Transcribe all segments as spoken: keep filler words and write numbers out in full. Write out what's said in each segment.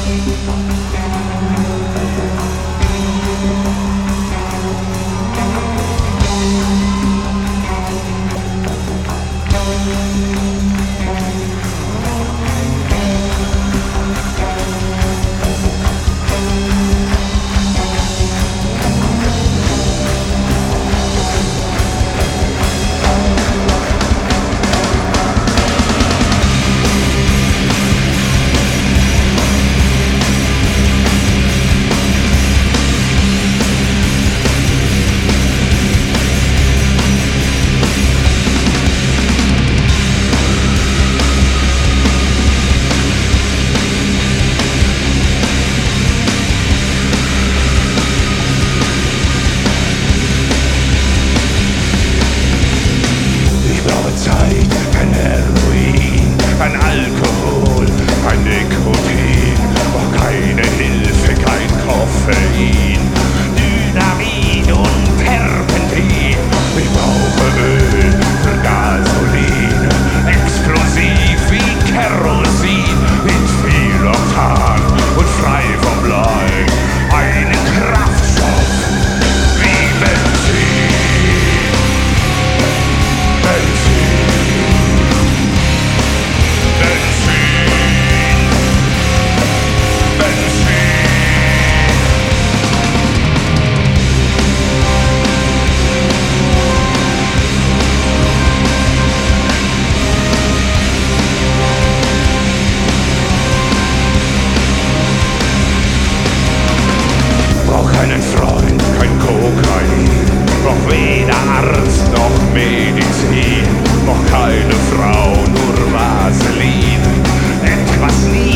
keinen Freund, kein Kokain, brauch weder Arzt noch Medizin, brauch keine Frau, nur Vaseline, etwas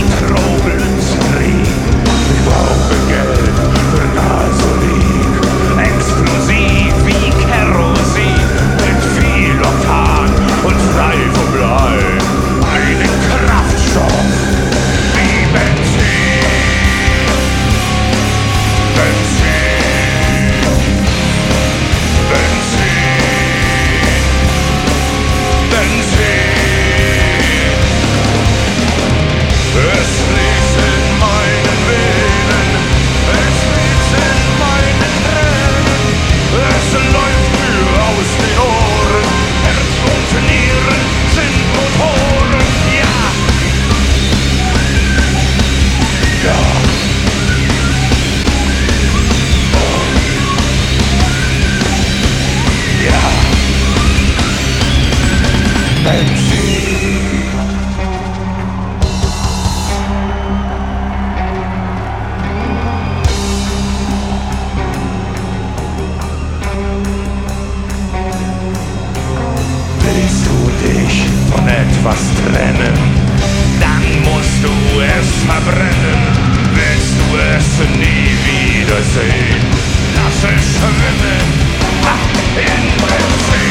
Nitroglycerin. Ich brauche Geld für Gasolin, explosiv wie Kerosin, mit viel Oktan und frei vom Blei, einen Kraftstoff wie Benzin. Was trennen, dann musst du es verbrennen. Willst du es nie wiedersehen, lass es schwimmen, ach, in Benzin.